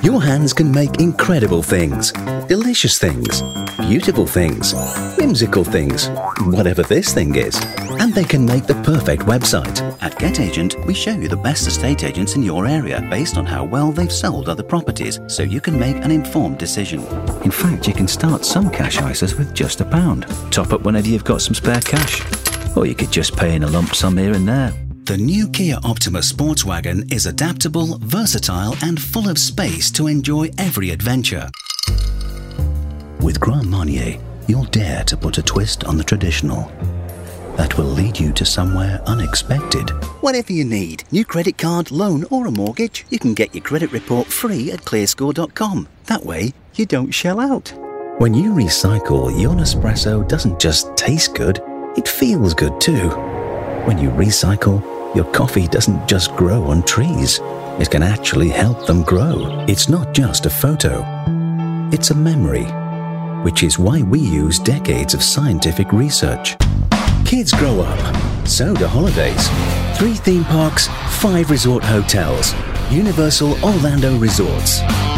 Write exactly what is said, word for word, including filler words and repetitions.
Your hands can make incredible things, delicious things, beautiful things, whimsical things, whatever this thing is. And they can make the perfect website. At GetAgent, we show you the best estate agents in your area based on how well they've sold other properties, so you can make an informed decision. In fact, you can start some cash I S As with just a pound. Top up whenever you've got some spare cash. Or you could just pay in a lump sum here and there. The new Kia Optima Sportswagon is adaptable, versatile and full of space to enjoy every adventure. With Grand Marnier, you'll dare to put a twist on the traditional. That will lead you to somewhere unexpected. Whatever you need, new credit card, loan or a mortgage, you can get your credit report free at clear score dot com. That way, you don't shell out. When you recycle, your Nespresso doesn't just taste good, it feels good too. When you recycle, your coffee doesn't just grow on trees. It can actually help them grow. It's not just a photo. It's a memory, which is why we use decades of scientific research. Kids grow up, so do holidays. Three theme parks, five resort hotels. Universal Orlando Resorts.